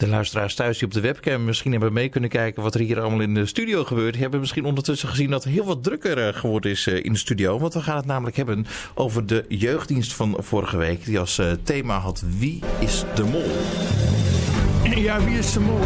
De luisteraars thuis die op de webcam misschien hebben mee kunnen kijken wat er hier allemaal in de studio gebeurt, die hebben misschien ondertussen gezien dat het heel wat drukker geworden is in de studio. Want we gaan het namelijk hebben over de jeugddienst van vorige week. Die als thema had Wie is de Mol? Ja, wie is de mol?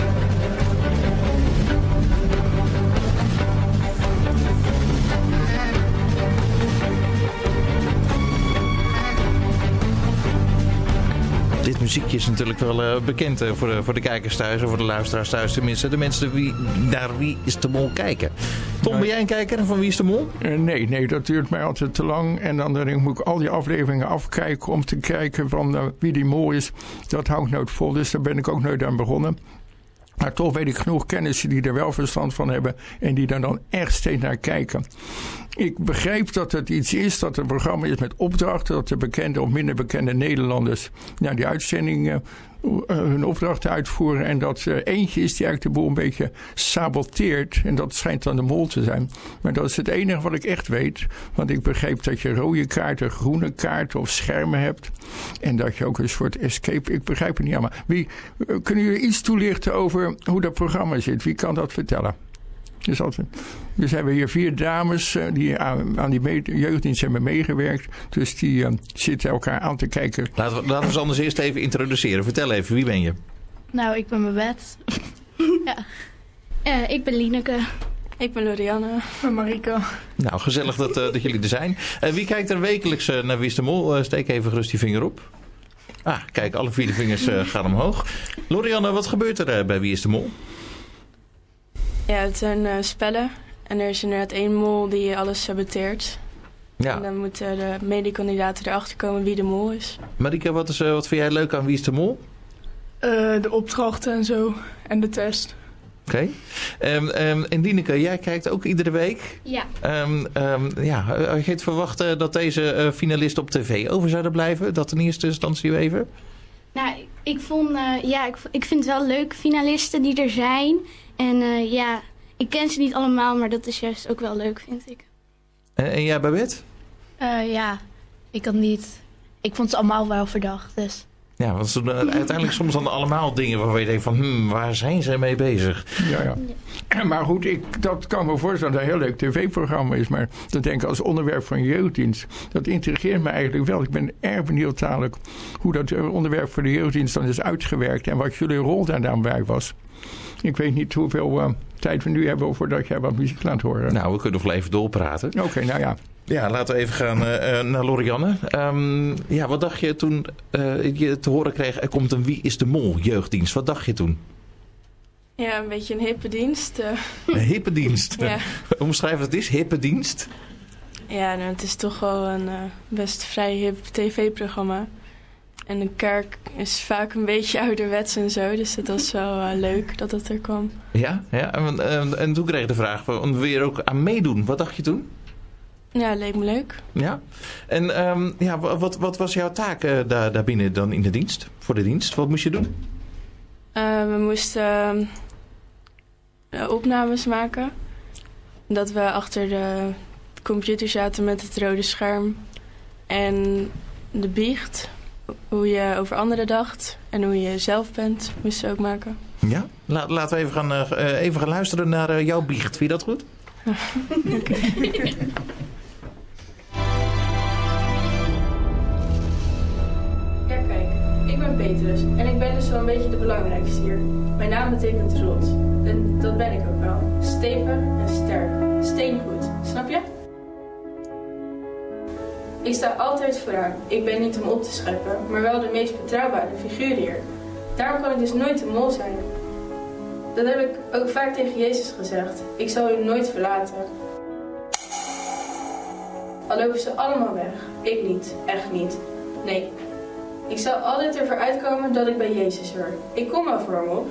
Dit muziekje is natuurlijk wel bekend voor de kijkers thuis, of voor de luisteraars thuis. Tenminste, de mensen die naar Wie is de Mol kijken. Tom, ben jij een kijker van Wie is de Mol? Nee, dat duurt mij altijd te lang. En dan moet ik al die afleveringen afkijken om te kijken van wie die mol is. Dat houdt nooit vol, dus daar ben ik ook nooit aan begonnen. Maar toch weet ik genoeg kennissen die er wel verstand van hebben en die daar dan echt steeds naar kijken. Ik begrijp dat het iets is, dat het een programma is met opdrachten, dat de bekende of minder bekende Nederlanders naar die uitzendingen hun opdrachten uitvoeren en dat er eentje is die eigenlijk de boel een beetje saboteert en dat schijnt dan de mol te zijn. Maar dat is het enige wat ik echt weet, want ik begreep dat je rode kaarten, groene kaarten of schermen hebt en dat je ook een soort escape, ik begrijp het niet allemaal. Kunnen jullie iets toelichten over hoe dat programma zit? Wie kan dat vertellen? Dus hebben hier 4 dames die aan die jeugddienst hebben meegewerkt. Dus die zitten elkaar aan te kijken. Laten we ze anders eerst even introduceren. Vertel even, wie ben je? Nou, ik ben Babette. Ja. Ik ben Lieneke. Ik ben Lorianne. Ik ben Marika. Nou, gezellig dat jullie er zijn. Wie kijkt er wekelijks naar Wie is de Mol? Steek even gerust die vinger op. Kijk, alle 4 de vingers gaan omhoog. Lorianne, wat gebeurt er bij Wie is de Mol? Ja, het zijn spellen. En er is inderdaad 1 mol die alles saboteert. Ja. En dan moeten de medekandidaten erachter komen wie de mol is. Marika, wat vind jij leuk aan Wie is de Mol? De opdrachten en zo. En de test. Oké. En Lieneke, jij kijkt ook iedere week. Ja. Had je het verwacht dat deze finalisten op tv over zouden blijven? Dat in eerste instantie even? Nou, ik vind het wel leuke finalisten die er zijn. En ik ken ze niet allemaal, maar dat is juist ook wel leuk, vind ik. En jij, Babette? Ik had niet. Ik vond ze allemaal wel verdacht, dus. Ja, want uiteindelijk soms dan allemaal dingen waarvan je denkt van, waar zijn ze mee bezig? Ja. Maar goed, dat kan me voorstellen dat het een heel leuk tv-programma is. Maar dat denk ik als onderwerp van jeugddienst, dat intrigeert me eigenlijk wel. Ik ben erg benieuwd dadelijk hoe dat onderwerp voor de jeugddienst dan is uitgewerkt en wat jullie rol daarbij was. Ik weet niet hoeveel tijd we nu hebben voordat jij wat muziek laat horen. Nou, we kunnen nog wel even doorpraten. Oké, nou ja. Ja, laten we even gaan naar Lorianne. Wat dacht je toen je te horen kreeg, er komt een Wie is de Mol jeugddienst? Wat dacht je toen? Ja, een beetje een hippe dienst. Een hippe dienst? Ja. Omschrijf wat het is, hippe dienst? Ja, nou, het is toch wel een best vrij hip tv-programma. En de kerk is vaak een beetje ouderwets en zo. Dus het was wel leuk dat het er kwam. Ja? En toen kreeg je de vraag, wil je er ook aan meedoen? Wat dacht je toen? Ja, leek me leuk. Ja? En wat was jouw taak daarbinnen dan in de dienst? Voor de dienst? Wat moest je doen? We moesten opnames maken. Dat we achter de computer zaten met het rode scherm. En de biecht. Hoe je over anderen dacht. En hoe je zelf bent, moesten we ook maken. Ja? Laten we even gaan luisteren naar jouw biecht. Vind je dat goed? Oké. Ja, kijk. Ik ben Petrus. En ik ben dus wel een beetje de belangrijkste hier. Mijn naam betekent trots. En dat ben ik ook wel. Stevig en sterk. Steengoed. Snap je? Ik sta altijd vooraan. Ik ben niet om op te scheppen, maar wel de meest betrouwbare figuur hier. Daarom kan ik dus nooit de mol zijn. Dat heb ik ook vaak tegen Jezus gezegd. Ik zal u nooit verlaten. Al lopen ze allemaal weg. Ik niet. Echt niet. Nee. Ik zal altijd ervoor uitkomen dat ik bij Jezus hoor. Ik kom wel voor hem op.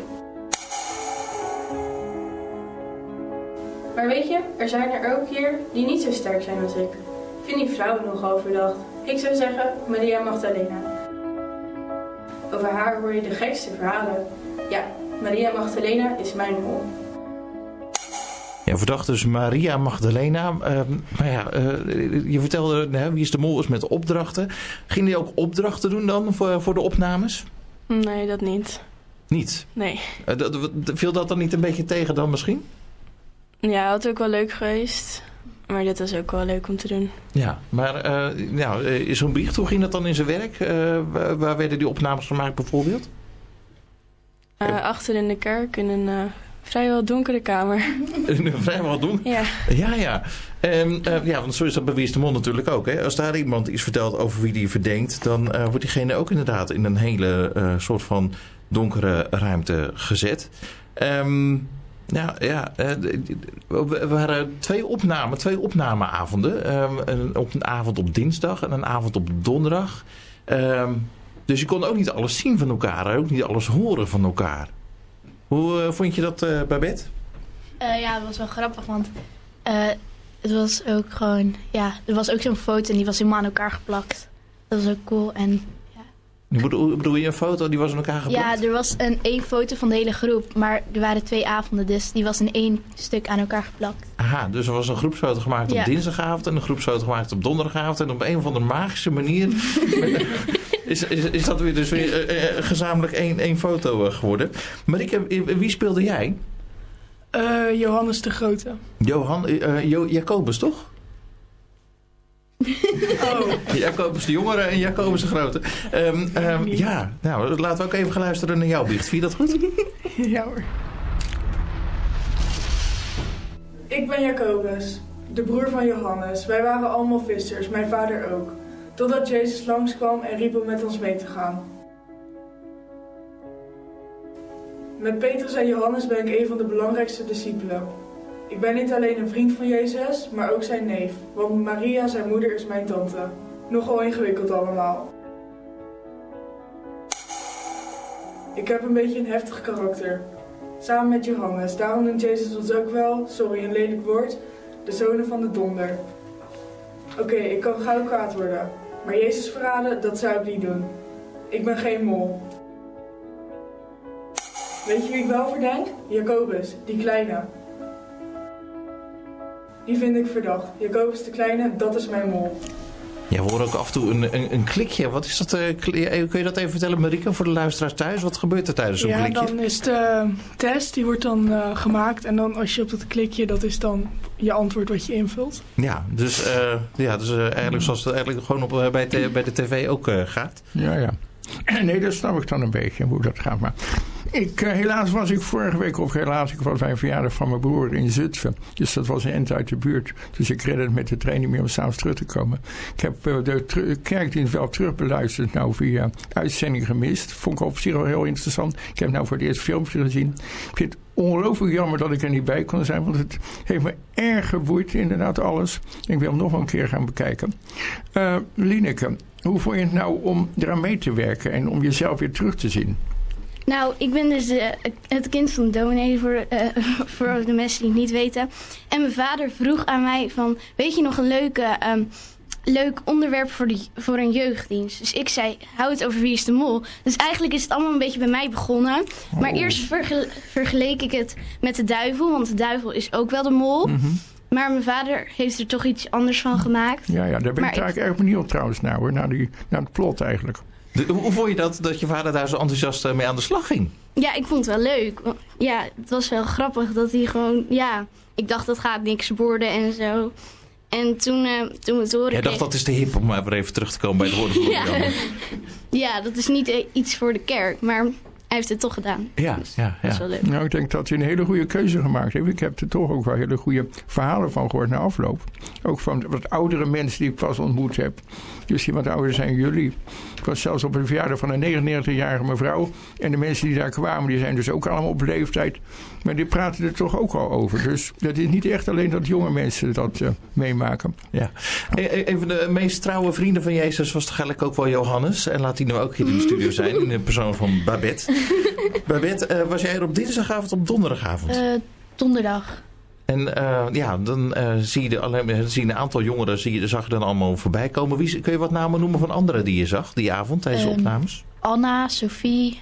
Maar weet je, er zijn er ook hier die niet zo sterk zijn als ik. Ik vind die vrouwen nogal verdacht. Ik zou zeggen Maria Magdalena. Over haar hoor je de gekste verhalen. Ja, Maria Magdalena is mijn mol. Ja, verdacht dus Maria Magdalena. Je vertelde, Wie is de Mol is met opdrachten. Ging je ook opdrachten doen dan voor de opnames? Nee, dat niet. Niet? Nee. Viel dat dan niet een beetje tegen dan misschien? Ja, had ook wel leuk geweest. Maar dit was ook wel leuk om te doen. Ja, maar is zo'n biecht, hoe ging dat dan in zijn werk? Waar werden die opnames gemaakt bijvoorbeeld? Achter in de kerk in een vrijwel donkere kamer. Vrijwel donker? Ja. Ja, want zo is dat bij Wie is de Mol natuurlijk ook. Hè? Als daar iemand iets vertelt over wie die verdenkt, dan wordt diegene ook inderdaad in een hele soort van donkere ruimte gezet. We waren twee opnameavonden. Een avond op dinsdag en een avond op donderdag. Dus je kon ook niet alles zien van elkaar. Ook niet alles horen van elkaar. Hoe vond je dat, Babette? Ja, het was wel grappig, want het was ook gewoon... Ja, er was ook zo'n foto en die was helemaal aan elkaar geplakt. Dat was ook cool en... Bedoel je een foto die was in elkaar geplakt? Ja, er was één foto van de hele groep, maar er waren 2 avonden, dus die was in 1 stuk aan elkaar geplakt. Aha, dus er was een groepsfoto gemaakt op dinsdagavond en een groepsfoto gemaakt op donderdagavond. En op een of andere magische manier is dat weer dus weer gezamenlijk één foto geworden. Maar wie speelde jij? Johannes de Grote. Jacobus, toch? Jacobus de Jongere en Jacobus de Grote. Nou, laten we ook even gaan luisteren naar jouw biecht. Vind je dat goed? Ja hoor. Ik ben Jacobus, de broer van Johannes. Wij waren allemaal vissers, mijn vader ook. Totdat Jezus langskwam en riep om met ons mee te gaan. Met Petrus en Johannes ben ik een van de belangrijkste discipelen. Ik ben niet alleen een vriend van Jezus, maar ook zijn neef. Want Maria, zijn moeder, is mijn tante. Nogal ingewikkeld allemaal. Ik heb een beetje een heftig karakter. Samen met Johannes. Daarom noemt Jezus ons ook wel, sorry een lelijk woord, de zonen van de donder. Oké, ik kan gauw kwaad worden. Maar Jezus verraden, dat zou ik niet doen. Ik ben geen mol. Weet je wie ik wel verdenk? Jacobus, die kleine. Die vind ik verdacht. Jacobus de Kleine, dat is mijn mol. Ja, we horen ook af en toe een klikje. Wat is dat? Kun je dat even vertellen, Marika, voor de luisteraars thuis? Wat gebeurt er tijdens zo'n klikje? Ja, dan is de test, die wordt dan gemaakt. En dan als je op dat klikje, dat is dan je antwoord wat je invult. Ja, dus eigenlijk zoals het eigenlijk gewoon bij de tv ook gaat. Ja. Nee, dat snap ik dan een beetje, hoe dat gaat. Maar helaas was ik vorige week, ik was bij een verjaardag van mijn broer in Zutphen. Dus dat was een eind uit de buurt. Dus ik redde het met de trein niet meer om s'avonds terug te komen. Ik heb de kerkdienst wel terugbeluisterd, nou via uitzending gemist. Vond ik op zich wel heel interessant. Ik heb nou voor het eerst filmpje gezien. Ik vind het ongelooflijk jammer dat ik er niet bij kon zijn, want het heeft me erg geboeid, inderdaad alles. Ik wil hem nog een keer gaan bekijken. Lineke, hoe vond je het nou om eraan mee te werken en om jezelf weer terug te zien? Nou, ik ben dus het kind van de dominee, voor de mensen die het niet weten. En mijn vader vroeg aan mij van, weet je nog een leuk onderwerp voor een jeugddienst? Dus ik zei, hou het over Wie is de Mol. Dus eigenlijk is het allemaal een beetje bij mij begonnen. Maar eerst vergeleek ik het met de duivel, want de duivel is ook wel de mol. Mm-hmm. Maar mijn vader heeft er toch iets anders van gemaakt. Ja, daar ben ik eigenlijk erg benieuwd trouwens naar hoor, naar het plot eigenlijk. Hoe vond je dat je vader daar zo enthousiast mee aan de slag ging? Ja, ik vond het wel leuk. Ja, het was wel grappig dat hij gewoon... Ja, ik dacht dat gaat niks worden en zo. En toen we het horen... Jij dacht dat is te hip om maar weer even terug te komen bij het woorden van Jan. Ja, dat is niet iets voor de kerk, maar... Hij heeft het toch gedaan. Ja, dus ja. Dat is wel leuk. Nou, ik denk dat hij een hele goede keuze gemaakt heeft. Ik heb er toch ook wel hele goede verhalen van gehoord na afloop. Ook van wat oudere mensen die ik pas ontmoet heb. Dus die wat ouder zijn jullie. Ik was zelfs op een verjaardag van een 99-jarige mevrouw. En de mensen die daar kwamen, die zijn dus ook allemaal op leeftijd. Maar die praten er toch ook al over. Dus dat is niet echt alleen dat jonge mensen dat meemaken. Ja. Een van de meest trouwe vrienden van Jezus was toch eigenlijk ook wel Johannes. En laat hij nu ook hier in de studio zijn. In de persoon van Babette. Babette, was jij er op dinsdagavond of op donderdagavond? Donderdag. En dan zie je een aantal jongeren zag je dan allemaal voorbij komen. Kun je wat namen noemen van anderen die je zag die avond tijdens de opnames? Anna, Sophie.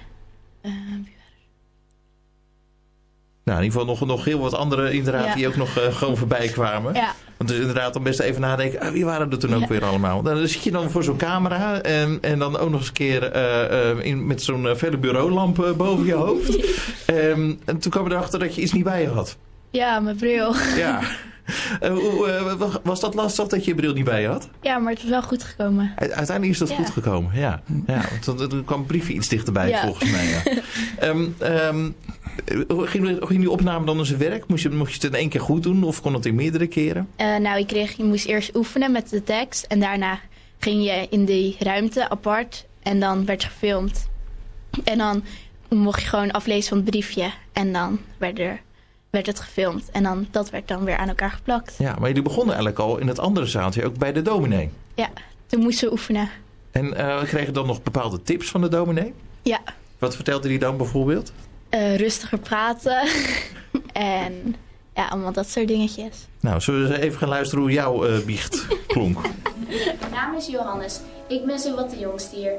Nou, in ieder geval nog heel wat anderen inderdaad die ook nog gewoon voorbij kwamen. Ja. Want dus inderdaad dan best even nadenken, wie waren er toen ook weer allemaal? Dan zit je dan voor zo'n camera en dan ook nog eens een keer met zo'n felle bureaulamp boven je hoofd. En toen kwam je erachter dat je iets niet bij je had. Ja, mijn bril. Ja. Was dat lastig dat je je bril niet bij je had? Ja, maar het is wel goed gekomen. Uiteindelijk is dat goed gekomen, ja. Want er kwam een briefje iets dichterbij volgens mij. Ja. Hoe ging die opname dan in zijn werk? Moest je het in 1 keer goed doen of kon het in meerdere keren? Je moest eerst oefenen met de tekst en daarna ging je in die ruimte apart en dan werd je gefilmd. En dan mocht je gewoon aflezen van het briefje en dan werd het gefilmd. En dat werd dan weer aan elkaar geplakt. Ja, maar jullie begonnen eigenlijk al in het andere zaaltje, ook bij de dominee. Ja, toen moesten we oefenen. En kregen dan nog bepaalde tips van de dominee? Ja. Wat vertelde hij dan bijvoorbeeld? Rustiger praten. En ja, allemaal dat soort dingetjes. Nou, zullen we even gaan luisteren hoe jouw biecht klonk? Mijn naam is Johannes. Ik ben zo wat de jongste hier.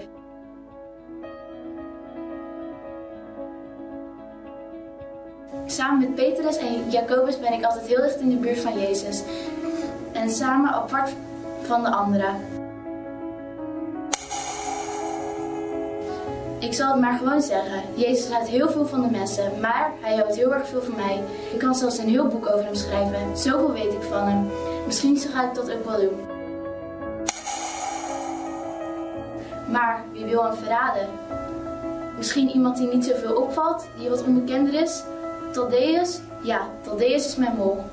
Samen met Petrus en Jacobus ben ik altijd heel dicht in de buurt van Jezus. En samen apart van de anderen. Ik zal het maar gewoon zeggen. Jezus houdt heel veel van de mensen, maar hij houdt heel erg veel van mij. Ik kan zelfs een heel boek over hem schrijven. Zoveel weet ik van hem. Misschien ga ik dat ook wel doen. Maar wie wil hem verraden? Misschien iemand die niet zoveel opvalt, die wat onbekender is? Thaddeus? Ja, Thaddeus is mijn mol.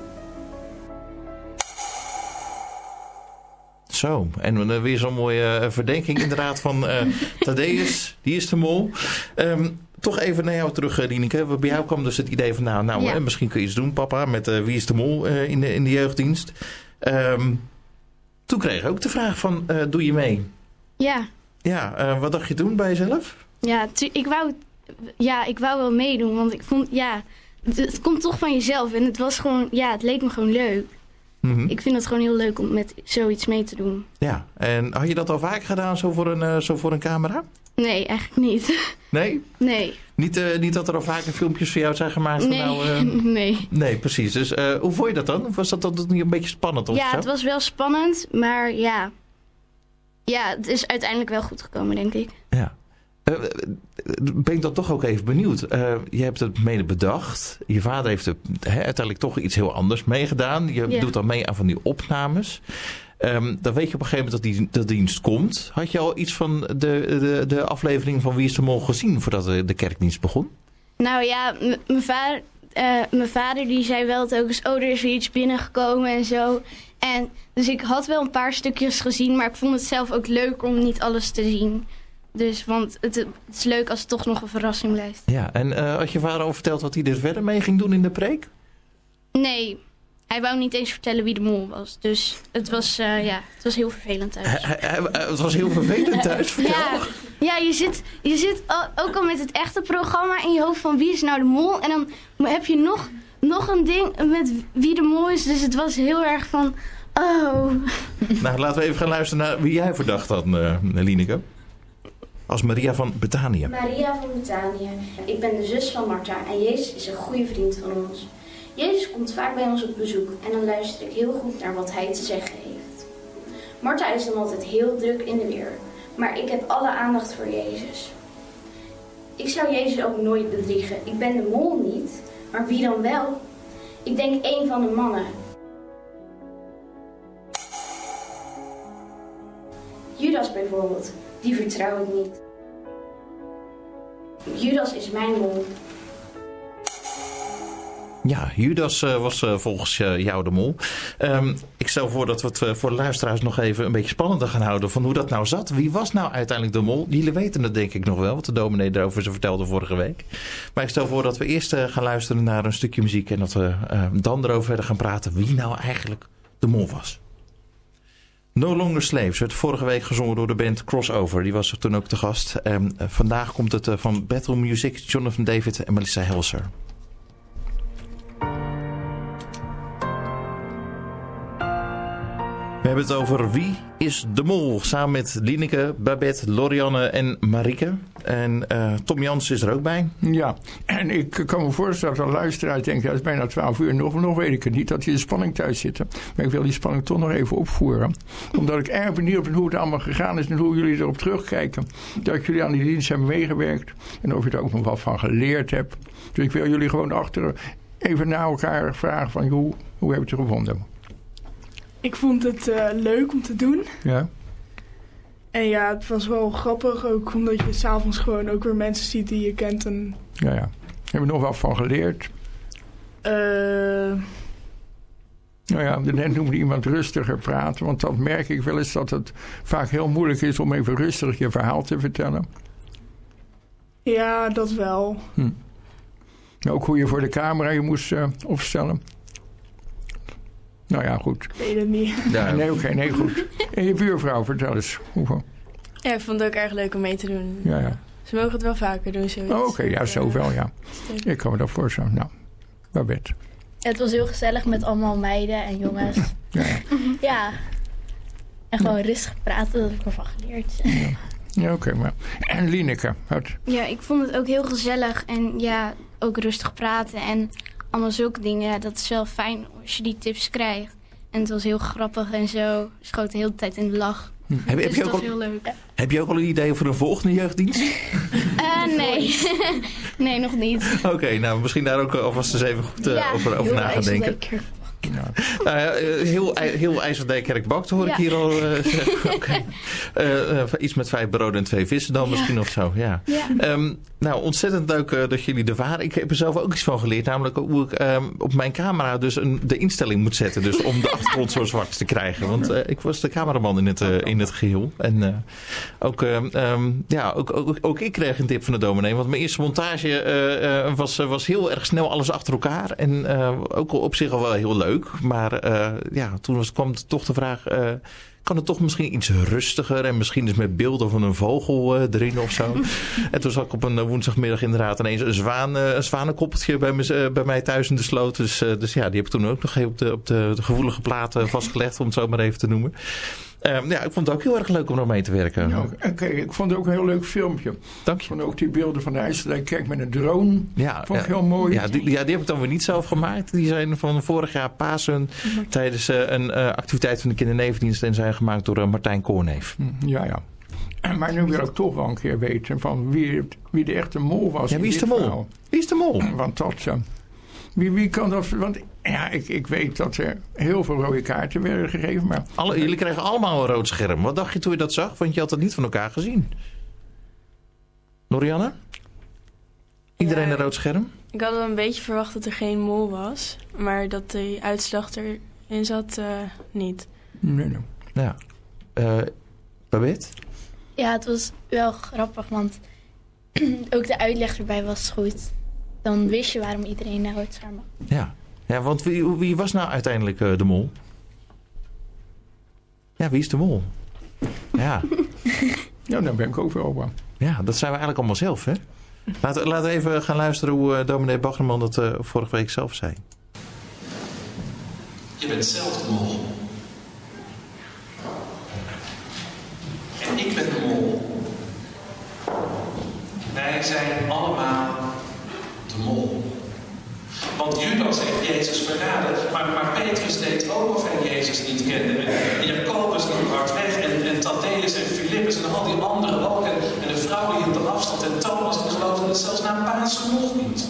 Zo, en weer zo'n mooie verdenking inderdaad van Thaddeus, die is de mol. Toch even naar jou terug, Lieneke. Bij jou kwam dus het idee van, misschien kun je iets doen, papa, met wie is de mol in de jeugddienst. Toen kreeg ik ook de vraag van, doe je mee? Ja. Ja, wat dacht je toen bij jezelf? Ja, ik wou wel meedoen, want ik vond, het komt toch van jezelf. En het was gewoon, het leek me gewoon leuk. Mm-hmm. Ik vind het gewoon heel leuk om met zoiets mee te doen. Ja, en had je dat al vaak gedaan, zo voor een camera? Nee, eigenlijk niet. Nee? Nee. Niet dat er al vaker filmpjes voor jou zijn gemaakt? Nee. Nee, precies. Dus hoe vond je dat dan? Of was dat niet een beetje spannend? Of ja, zo? Het was wel spannend, maar ja, het is uiteindelijk wel goed gekomen, denk ik. Ja. Ben ik dan toch ook even benieuwd. Je hebt het mede bedacht. Je vader heeft uiteindelijk toch iets heel anders meegedaan. Je doet dan mee aan van die opnames. Dan weet je op een gegeven moment dat die dienst komt. Had je al iets van de aflevering van Wie is de Mol gezien voordat de kerkdienst begon? Nou ja, mijn vader die zei wel telkens, er is weer iets binnengekomen en zo. En dus ik had wel een paar stukjes gezien, maar ik vond het zelf ook leuk om niet alles te zien. Dus, want het is leuk als het toch nog een verrassing blijft. Ja, en had je vader al verteld wat hij er verder mee ging doen in de preek? Nee, hij wou niet eens vertellen wie de mol was. Dus het was heel vervelend thuis. Het was heel vervelend thuis, vertel. Ja, je zit ook al met het echte programma in je hoofd van wie is nou de mol. En dan heb je nog een ding met wie de mol is. Dus het was heel erg van, Nou, laten we even gaan luisteren naar wie jij verdacht had, Lieneke. Als Maria van Betanië. Maria van Betanië. Ik ben de zus van Martha en Jezus is een goede vriend van ons. Jezus komt vaak bij ons op bezoek en dan luister ik heel goed naar wat hij te zeggen heeft. Martha is dan altijd heel druk in de weer, maar ik heb alle aandacht voor Jezus. Ik zou Jezus ook nooit bedriegen. Ik ben de mol niet, maar wie dan wel? Ik denk één van de mannen. Judas bijvoorbeeld, die vertrouw ik niet. Judas is mijn mol. Ja, Judas was volgens jou de mol. Ik stel voor dat we het voor de luisteraars nog even een beetje spannender gaan houden van hoe dat nou zat. Wie was nou uiteindelijk de mol? Jullie weten het denk ik nog wel, wat de dominee erover ze vertelde vorige week. Maar ik stel voor dat we eerst gaan luisteren naar een stukje muziek en dat we dan erover verder gaan praten wie nou eigenlijk de mol was. No Longer Slaves werd vorige week gezongen door de band Crossover. Die was er toen ook te gast. Vandaag komt het van Battle Music, Jonathan David en Melissa Helser. We hebben het over Wie is de Mol? Samen met Lineke, Babette, Lorianne en Marieke. En Tom Jans is er ook bij. Ja, en ik kan me voorstellen dat een luisteraar denkt... het is bijna 12 uur, nog weet ik het niet... dat je de spanning thuis zit. Maar ik wil die spanning toch nog even opvoeren. Omdat ik erg benieuwd ben hoe het allemaal gegaan is... en hoe jullie erop terugkijken. Dat jullie aan die dienst hebben meegewerkt. En of je er ook nog wat van geleerd hebt. Dus ik wil jullie gewoon achter even naar elkaar vragen... van hoe heb je het gevonden? Ik vond het leuk om te doen. Ja. En ja, het was wel grappig ook, omdat je 's avonds gewoon ook weer mensen ziet die je kent. En... Ja. Heb je nog wat van geleerd? Nou ja, net noemde iemand rustiger praten. Want dat merk ik wel eens dat het vaak heel moeilijk is om even rustig je verhaal te vertellen. Ja, dat wel. Ook hoe je voor de camera je moest opstellen. Nou ja, goed. Ik weet het niet. Ja. Nee, goed. En je buurvrouw, vertel eens. Hoeveel? Ja, ik vond het ook erg leuk om mee te doen. Ja. Ze mogen het wel vaker doen, zoiets. Oh, oké, ja, zo wel, ja. Ik kan me dat voorstellen. Nou, Babette. Het was heel gezellig met allemaal meiden en jongens. Ja. En gewoon rustig praten, dat heb ik ervan geleerd. Ja, oké, maar... En Lineke? Ja, ik vond het ook heel gezellig. En ja, ook rustig praten en allemaal zulke dingen. Ja, dat is wel fijn als je die tips krijgt. En het was heel grappig en zo. Schoot de hele tijd in de lach. Dus dat was heel leuk. Heb je ook al een idee voor een volgende jeugddienst? Nee. Nee, nog niet. Oké, nou misschien daar ook alvast eens even goed over na gaan denken. Ja. Heel IJsseldijkerk hoor ik hier al zeggen. Okay. Iets met 5 broden en 2 vissen dan misschien of zo. Ja. Nou, ontzettend leuk dat jullie er waren. Ik heb er zelf ook iets van geleerd. Namelijk hoe ik op mijn camera dus de instelling moet zetten. Dus om de achtergrond zo zwart te krijgen. Want ik was de cameraman in het geheel. En ook ik kreeg een tip van de dominee. Want mijn eerste montage was heel erg snel alles achter elkaar. En ook op zich al wel heel leuk. Maar toen kwam toch de vraag... kan het toch misschien iets rustiger en misschien dus met beelden van een vogel erin of zo. En toen zat ik op een woensdagmiddag inderdaad ineens een zwanenkoppeltje bij mij thuis in de sloot. Dus die heb ik toen ook nog even op de gevoelige platen vastgelegd, om het zo maar even te noemen. Ik vond het ook heel erg leuk om nog mee te werken. Ja, oké, ik vond het ook een heel leuk filmpje. Dank je. Ik vond ook die beelden van de IJsseldijkerk met een drone. Vond ik heel mooi. Ja, die heb ik dan weer niet zelf gemaakt. Die zijn van vorig jaar Pasen tijdens een activiteit van de kindernevendienst en zijn gemaakt door Martijn Koorneef. Ja. Maar nu wil ik toch wel een keer weten van wie de echte mol was. Ja, wie is de mol? Wie is de mol? Want dat... Wie kan dat... Want ik weet dat er heel veel rode kaarten werden gegeven. Maar jullie kregen allemaal een rood scherm. Wat dacht je toen je dat zag? Want je had het niet van elkaar gezien. Lorianne? Iedereen een rood scherm? Ik had wel een beetje verwacht dat er geen mol was. Maar dat die uitslag erin zat, niet. Nee. Ja. Babette? Ja, het was wel grappig. Want ook de uitleg erbij was goed. Dan wist je waarom iedereen naar rood scherm had. Ja, want wie was nou uiteindelijk de mol? Ja, wie is de mol? Ja. Ja, daar ben ik ook wel bang. Ja, dat zijn we eigenlijk allemaal zelf, hè? Laten we even gaan luisteren hoe dominee Baggerman dat vorige week zelf zei. Je bent zelf de mol. En ik ben de mol. Wij zijn allemaal de mol. Want Judas heeft Jezus verraden, maar Petrus deed ook of hij Jezus niet kende. En Jacobus liep hard weg en Thaddäus en Filippus en al die anderen ook. En de vrouwen hielden afstand en Thomas die geloofde het zelfs na Pasen nog niet.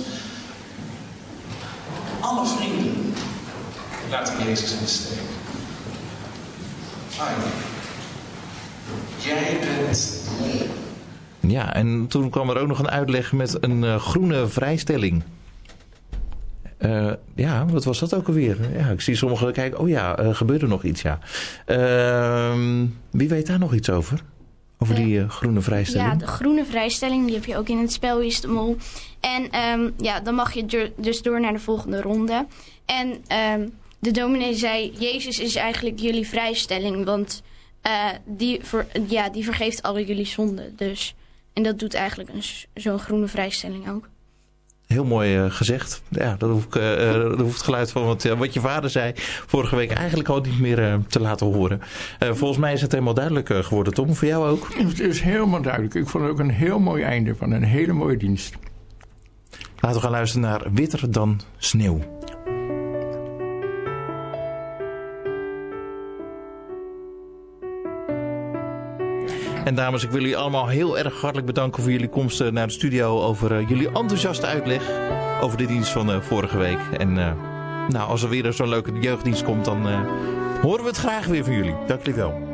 Alle vrienden laten Jezus in de steek. Jij bent de mol. Ja, en toen kwam er ook nog een uitleg met een groene vrijstelling. Wat was dat ook alweer? Ja, ik zie sommigen kijken, gebeurde nog iets, ja. Wie weet daar nog iets over? Over die groene vrijstelling? Ja, de groene vrijstelling, die heb je ook in het spel Wie is de Mol. En dan mag je dus door naar de volgende ronde. En de dominee zei, Jezus is eigenlijk jullie vrijstelling, want die vergeeft alle jullie zonden. Dus. En dat doet eigenlijk zo'n groene vrijstelling ook. Heel mooi gezegd. Ja, dat hoeft het geluid van wat je vader zei vorige week eigenlijk al niet meer te laten horen. Volgens mij is het helemaal duidelijk geworden, Tom. Voor jou ook? Het is helemaal duidelijk. Ik vond het ook een heel mooi einde van een hele mooie dienst. Laten we gaan luisteren naar Witter dan sneeuw. En dames, ik wil jullie allemaal heel erg hartelijk bedanken voor jullie komst naar de studio. Over jullie enthousiaste uitleg over de dienst van vorige week. En als er weer zo'n leuke jeugddienst komt, dan horen we het graag weer van jullie. Dank jullie wel.